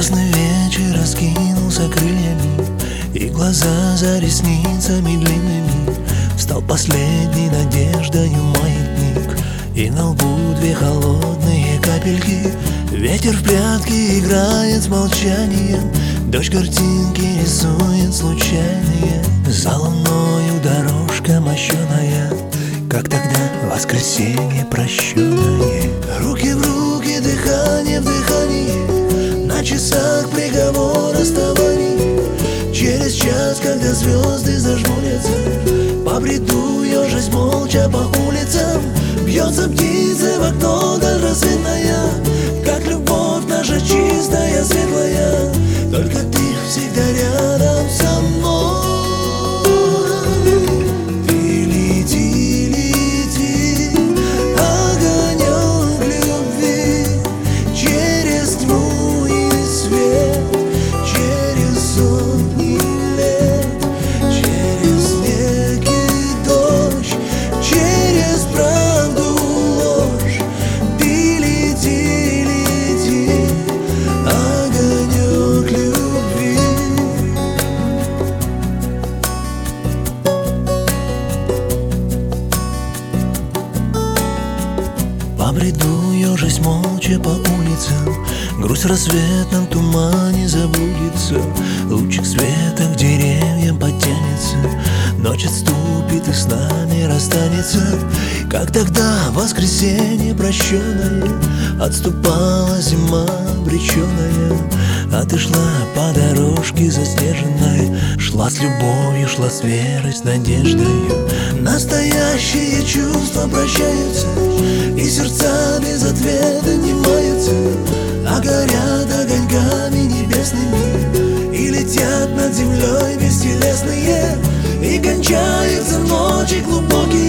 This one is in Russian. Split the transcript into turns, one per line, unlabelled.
Ясный вечер раскинулся крыльями, и глаза за ресницами длинными. Стал последней надеждою маятник, и на лбу две холодные капельки. Ветер в прятки играет с молчанием, дождь картинки рисует случайные. За луною дорожка мощеная, как тогда воскресенье прощенное. Руки в руки, дыхание в дыхании, на часах приговор расставаний. Через час, когда звезды зажмурятся, побреду ежась молча по улицам. Бьется птица в окно, даль рассветная, как любовь наша чистая, светлая. Только ты всегда рядом со мной. Ты лети, лети, огонек любви, через тьму и свет, через сотни лет, через снег и дождь, через правду, ложь. Ты лети, лети, огонек любви. Побреду ежась молча по улицам, грусть в рассветном тумане забудется. Лучик света к деревьям подтянется, ночь отступит и с нами расстанется. Как тогда воскресенье прощенное, отступала зима обреченная. А ты шла по дорожке заснеженной, шла с любовью, шла с верой, с надеждою. Настоящие чувства прощаются, и сердца без ответа не маются, а горят огоньками небесными, и летят над землей бестелесные, и кончаются ночи глубокие.